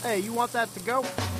Hey, you want that to go?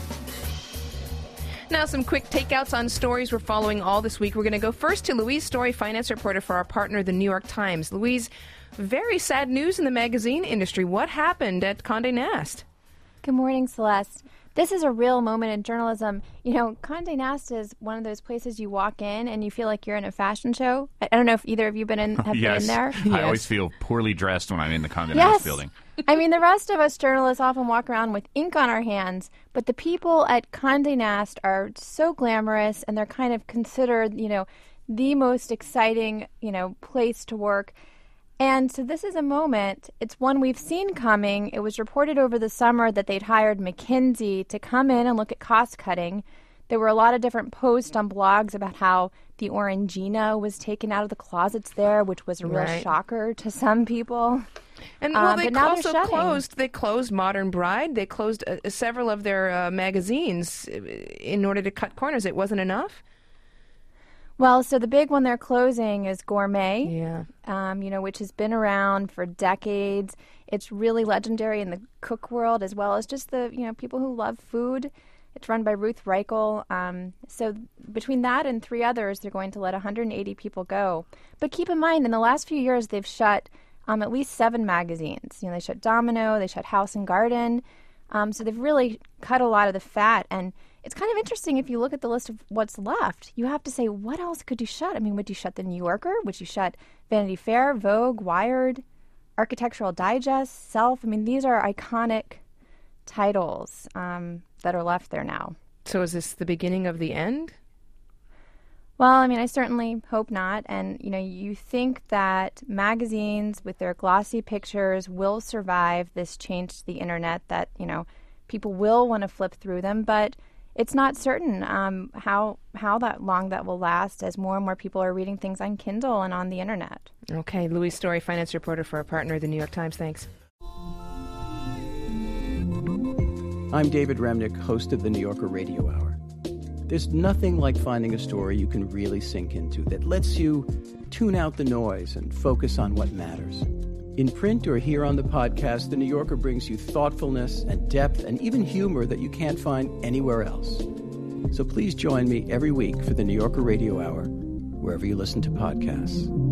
Now, some quick takeouts on stories we're following all this week. We're going to go first to Louise Story, finance reporter for our partner, The New York Times. Louise, very sad news in the magazine industry. What happened at Condé Nast? Good morning, Celeste. This is a real moment in journalism. You know, Condé Nast is one of those places you walk in and you feel like you're in a fashion show. I don't know if either of you been in been in there. I always feel poorly dressed when I'm in the Condé Nast building. I mean, the rest of us journalists often walk around with ink on our hands, but the people at Condé Nast are so glamorous, and they're kind of considered, the most exciting, place to work. And so this is a moment, it's one we've seen coming. It was reported over the summer that they'd hired McKinsey to come in and look at cost cutting. There were a lot of different posts on blogs about how the Orangina was taken out of the closets there, which was a real shocker to some people. And they also closed Modern Bride. They closed several of their magazines in order to cut corners. It wasn't enough? Well, so the big one they're closing is Gourmet, which has been around for decades. It's really legendary in the cook world as well as just the, people who love food. It's run by Ruth Reichel. So between that and three others, they're going to let 180 people go. But keep in mind, in the last few years, they've shut at least 7 magazines. They shut Domino, they shut House and Garden. So they've really cut a lot of the fat. And it's kind of interesting if you look at the list of what's left. You have to say, what else could you shut? I mean, would you shut The New Yorker? Would you shut Vanity Fair, Vogue, Wired, Architectural Digest, Self? I mean, these are iconic titles that are left there now. So is this the beginning of the end? Well, I mean, I certainly hope not. And, you think that magazines with their glossy pictures will survive this change to the internet, that, people will want to flip through them. But it's not certain how long that will last as more and more people are reading things on Kindle and on the internet. Okay, Louise Story, finance reporter for our partner, The New York Times. Thanks. I'm David Remnick, host of the New Yorker Radio Hour. There's nothing like finding a story you can really sink into that lets you tune out the noise and focus on what matters. In print or here on the podcast, The New Yorker brings you thoughtfulness and depth and even humor that you can't find anywhere else. So please join me every week for the New Yorker Radio Hour, wherever you listen to podcasts.